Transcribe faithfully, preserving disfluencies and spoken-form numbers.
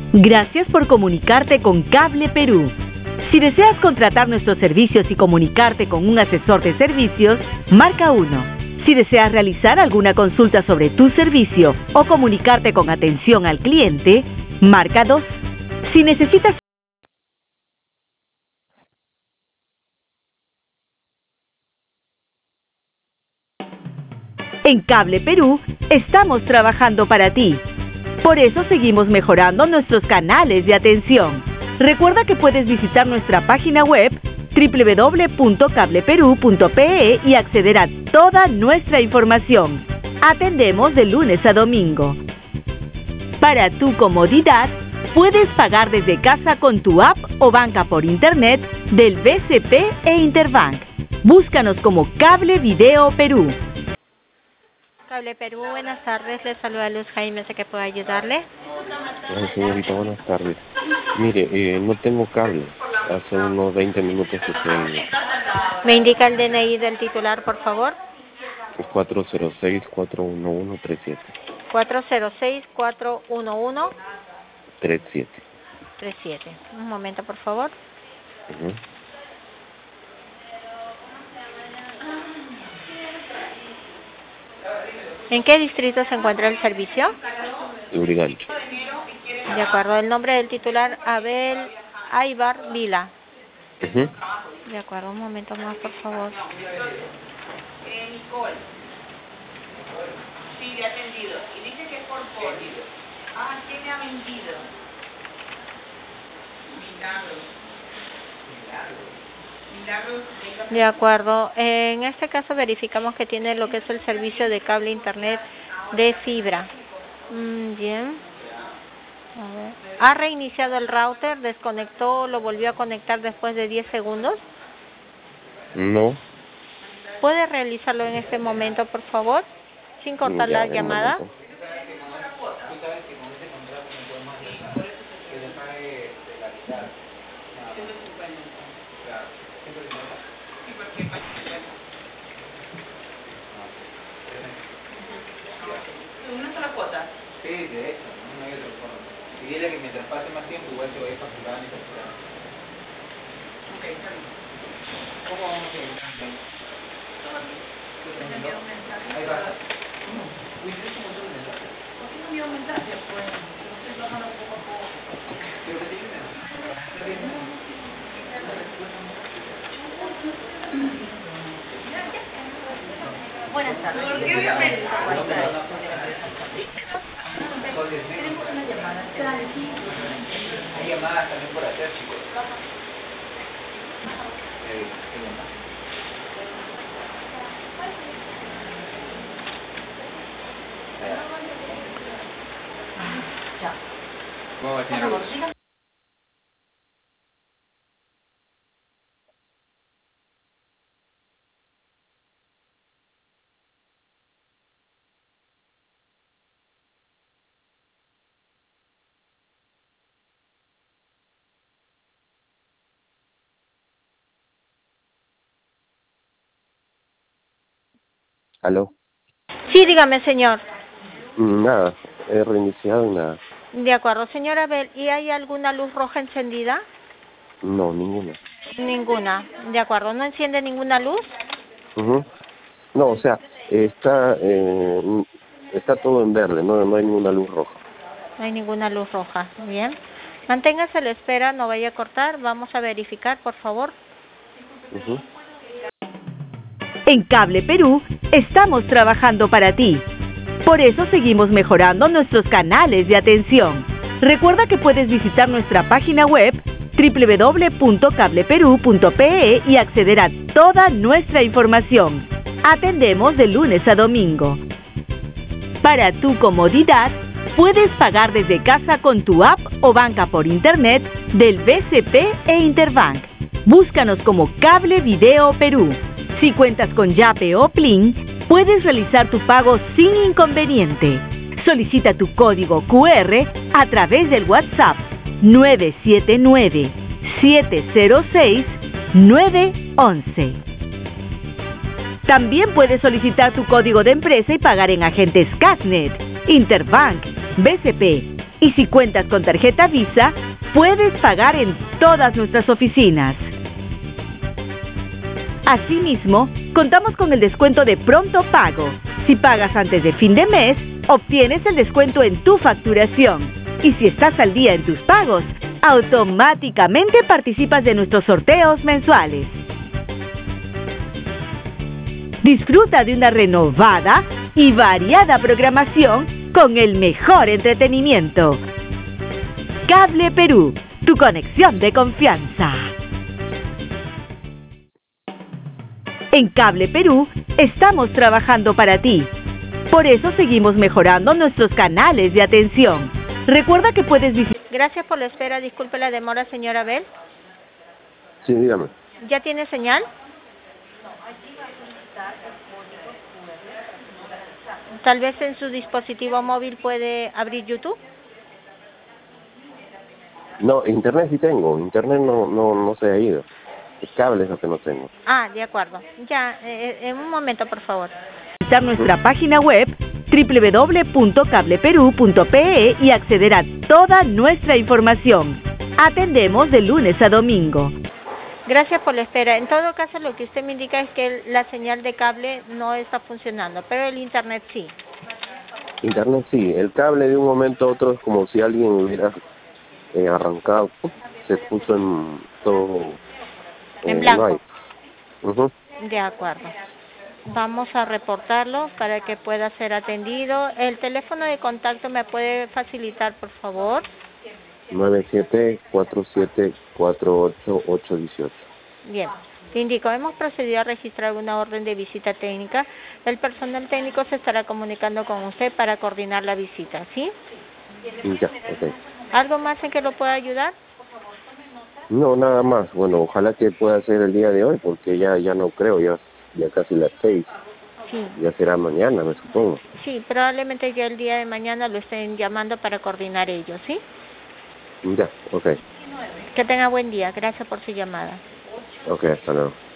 Gracias por comunicarte con Cable Perú. Si deseas contratar nuestros servicios y comunicarte con un asesor de servicios, marca uno. Si deseas realizar alguna consulta sobre tu servicio o comunicarte con atención al cliente, marca dos. Si necesitas En Cable Perú, estamos trabajando para ti. Por eso seguimos mejorando nuestros canales de atención. Recuerda que puedes visitar nuestra página web doble u doble u doble u punto cable perú punto pe e y acceder a toda nuestra información. Atendemos de lunes a domingo. Para tu comodidad, puedes pagar desde casa con tu app o banca por internet del B C P e Interbank. Búscanos como Cable Video Perú. Cable Perú, buenas tardes. Le saluda Luz Jaime, sé que puedo ayudarle. Ay, señorita, buenas tardes. Mire, eh, no tengo cable. Hace unos veinte minutos que estoy... ¿Me indica el D N I del titular, por favor? cuatro cero seis, cuatro uno uno, tres siete. cuatro cero seis, cuatro uno uno, tres siete. tres siete. Un momento, por favor. Uh-huh. ¿En qué distrito se encuentra el servicio? Lurigancho. De acuerdo, el nombre del titular, Abel Aybar Vila. Uh-huh. De acuerdo, un momento más, por favor. Nicole. Sí, le ha atendido. Y dice que es por polio. Ah, ¿quién me ha vendido? Milagros. Milagros. Milagros. De acuerdo, en este caso verificamos que tiene lo que es el servicio de cable internet de fibra. Mm, bien. A ver. ¿Ha reiniciado el router? ¿Desconectó? ¿Lo volvió a conectar después de diez segundos? No. ¿Puede realizarlo en este momento, por favor? Sin cortar Ya, la de llamada. momento. ¿Una sola cuota? Sí, de hecho, no hay otra forma. Y dile que mientras pase más tiempo, igual se va a ir facturando y facturando. Ok, está bien. ¿Cómo vamos a ir? Ahí va. Uy, yo tengo un montón de mensajes. ¿Por qué no envió un mensaje? Pues, estoy trabajando poco a poco. Quiero que te digan. Está bien. Buenas tardes. ¿Por qué me Tenemos una llamada. Hay llamadas también por hacer, chicos. Eh, ¿qué llamada? Ya. ¿Cómo va, señor? Por favor, diga. ¿Aló? Sí, dígame, señor. Nada, he reiniciado y nada. De acuerdo, señora Abel, ¿y hay alguna luz roja encendida? No, ninguna. Ninguna. De acuerdo, ¿no enciende ninguna luz? Uh-huh. No, o sea, está eh, está todo en verde, no, no hay ninguna luz roja. No hay ninguna luz roja. Bien. Manténgase a la espera, no vaya a cortar. Vamos a verificar, por favor. Uh-huh. En Cable Perú, estamos trabajando para ti. Por eso seguimos mejorando nuestros canales de atención. Recuerda que puedes visitar nuestra página web doble u doble u doble u punto cable perú punto pe e y acceder a toda nuestra información. Atendemos de lunes a domingo. Para tu comodidad, puedes pagar desde casa con tu app o banca por internet del B C P e Interbank. Búscanos como Cable Video Perú. Si cuentas con Yape o Plin, puedes realizar tu pago sin inconveniente. Solicita tu código cu erre a través del WhatsApp nueve siete nueve, siete cero seis, nueve once. También puedes solicitar tu código de empresa y pagar en agentes Casnet, Interbank, B C P, Y si cuentas con tarjeta Visa, puedes pagar en todas nuestras oficinas. Asimismo, contamos con el descuento de pronto pago. Si pagas antes de fin de mes, obtienes el descuento en tu facturación. Y si estás al día en tus pagos, automáticamente participas de nuestros sorteos mensuales. Disfruta de una renovada y variada programación con el mejor entretenimiento. Cable Perú, tu conexión de confianza. En Cable Perú estamos trabajando para ti. Por eso seguimos mejorando nuestros canales de atención. Recuerda que puedes visitar... Gracias por la espera. Disculpe la demora, señora Abel. Sí, dígame. ¿Ya tiene señal? Tal vez en su dispositivo móvil puede abrir YouTube. No, internet sí tengo. Internet no, no, no se ha ido. El cable es lo que no tengo. Ah, de acuerdo. Ya, eh, en un momento, por favor. Visitar nuestra página web doble u doble u doble u punto cable perú punto pe e y acceder a toda nuestra información. Atendemos de lunes a domingo. Gracias por la espera. En todo caso, lo que usted me indica es que la señal de cable no está funcionando, pero el internet sí. Internet sí. El cable de un momento a otro es como si alguien hubiera eh, arrancado, se puso en todo... En eh, blanco. no hay. Uh-huh. De acuerdo. Vamos a reportarlo para que pueda ser atendido. El teléfono de contacto me puede facilitar, por favor. nueve siete cuatro siete cuatro ocho ocho uno ocho. Bien. Le indico, hemos procedido a registrar una orden de visita técnica. El personal técnico se estará comunicando con usted para coordinar la visita, ¿sí? Ya, ok. ¿Algo más en que lo pueda ayudar? No, nada más. Bueno, ojalá que pueda ser el día de hoy, porque ya ya no creo, ya ya casi las seis. Sí. Ya será mañana, me supongo. Sí, probablemente ya el día de mañana lo estén llamando para coordinar ellos, ¿sí? Ya, ok. Que tenga buen día. Gracias por su llamada. Ok, hasta luego.